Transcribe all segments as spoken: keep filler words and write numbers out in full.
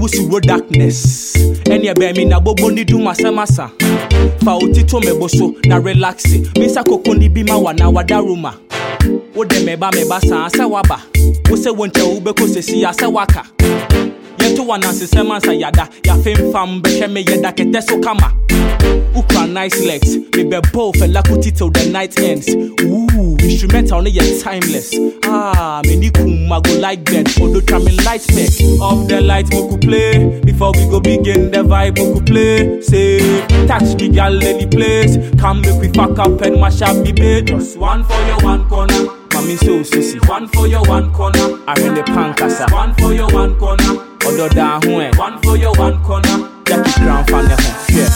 busu road darkness. Any be me na bobo ni do masa masa. Fa otito me boso na relax. Misa kokondi bi ma wana wadaruma. Wo de meba meba sa asa waba. Wo se wonche wo be ko sesi asa waka. Yeto wana sisema sa yada. Ya fem fam be hwe me yeda kete so kama. Ukra nice legs. Me be both and lakuti till the night ends. Ooh, instrumental ne yet timeless. Ah, me ni kuma go like that. Odo tram light spec. Off the light moku play. Before we go begin the vibe moku play. Say, touch me gal any place. Come make we fuck up and mash up the bed. Just one for your one corner. Mami so sissy. One for your one corner. I hear the pankasa. One for your one corner. Odo da hue. One for your one corner. Jackie Crown fan the home. Yeah.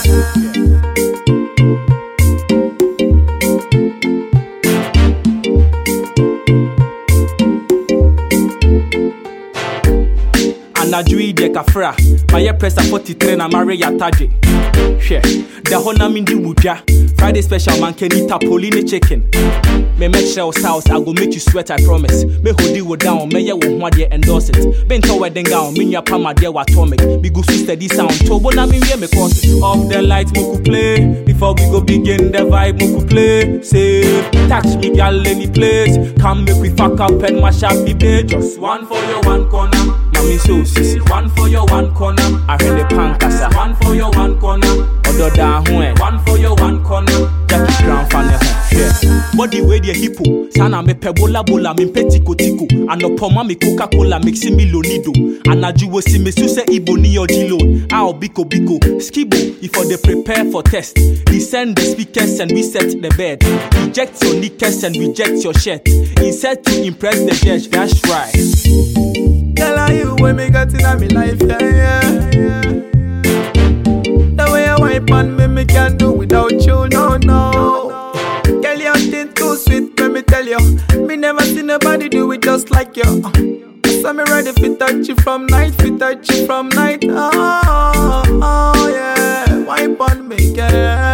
Anajui de kafra. My press forty-three na marry yataje. Share. The hona mindi wuja. Friday special man can eat a poline chicken. Me make sure house, I go make you sweat, I promise. Me hold you down, me ya won't want you endorse it. Been to wedding gown, me ya pama dear atomic. Be go steady sound, tobo na me we me cause it. Off the light, moku play. Before we go begin the vibe, moku play. Say, touch me gal any place. Come make we fuck up and mash up the bed. Just one for your one corner. Mami so sissy. One for your one corner. I heard the pankasa. One for your one corner. Odo da hue. One for your one corner. Jackie Crown fan the home. Yeah. Body way the hippo. Sana me pebola bola me petiko tiko. Ano poma me Coca-Cola mixing me lonido. Anaju wo si me suse iboni or jilo. Ao biko biko. Skibo if they prepare for test. Descend the speakers and reset the bed. Eject your knickers and reject your shirt. Instead to impress the judge. That's right. Tell you when me got in my life, yeah, yeah, yeah. The way I wipe on me, me can't do without you, no, no. Girl, your thing too sweet, let me tell you. Me never see nobody do it just like you. So me ready to touch you from night, to touch you from night. Oh, oh yeah, wipe on me, girl.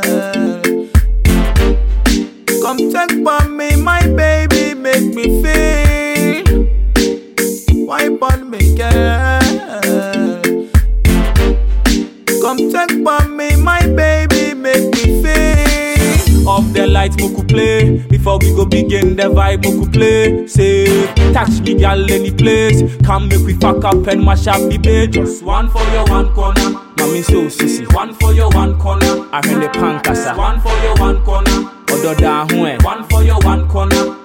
Come check on me, my baby, make me feel. Wipe on me, girl. Come check on me, my baby, make me feel. Off the light, moku play. Before we go begin the vibe, moku play. Say, touch me gal any place. Come make we fuck up and mash up the bed. Just one for your one corner. Mami so sissy. One for your one corner. I heard the pankasa. One for your one corner. Odo da hue. One for your one corner.